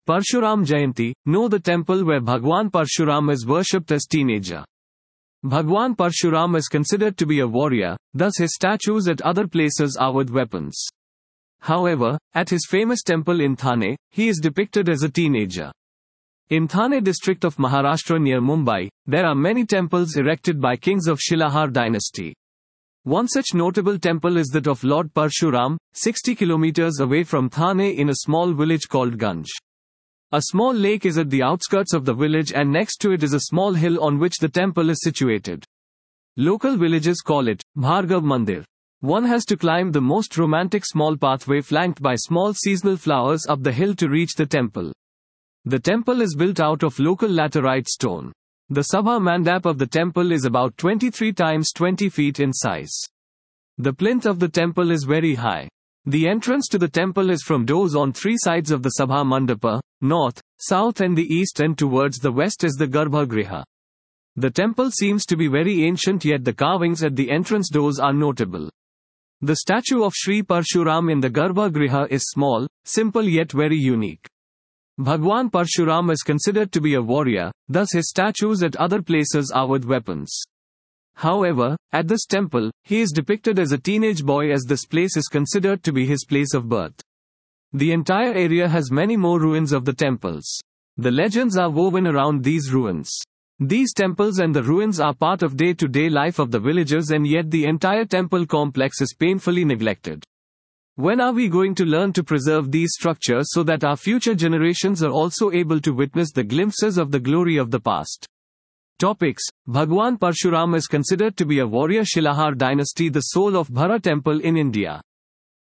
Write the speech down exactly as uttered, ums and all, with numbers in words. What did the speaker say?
Parshuram Jayanti, know the temple where Bhagwan Parshuram is worshipped as teenager. Bhagwan Parshuram is considered to be a warrior, thus his statues at other places are with weapons. However, at his famous temple in Thane, he is depicted as a teenager. In Thane district of Maharashtra near Mumbai, there are many temples erected by kings of Shilahar dynasty. One such notable temple is that of Lord Parshuram, sixty kilometers away from Thane in a small village called Ganj. A small lake is at the outskirts of the village and next to it is a small hill on which the temple is situated. Local villagers call it Bhargav Mandir. One has to climb the most romantic small pathway flanked by small seasonal flowers up the hill to reach the temple. The temple is built out of local laterite stone. The Sabha Mandap of the temple is about twenty-three times twenty feet in size. The plinth of the temple is very high. The entrance to the temple is from doors on three sides of the Sabha Mandapa, north, south and the east, and towards the west is the Garbhagriha. The temple seems to be very ancient, yet the carvings at the entrance doors are notable. The statue of Sri Parshuram in the Garbhagriha is small, simple yet very unique. Bhagwan Parshuram is considered to be a warrior, thus his statues at other places are with weapons. However, at this temple, he is depicted as a teenage boy as this place is considered to be his place of birth. The entire area has many more ruins of the temples. The legends are woven around these ruins. These temples and the ruins are part of day-to-day life of the villagers, and yet the entire temple complex is painfully neglected. When are we going to learn to preserve these structures so that our future generations are also able to witness the glimpses of the glory of the past? Topics. Bhagwan Parshuram is considered to be a warrior Shilahar dynasty, the soul of Bhara temple in India.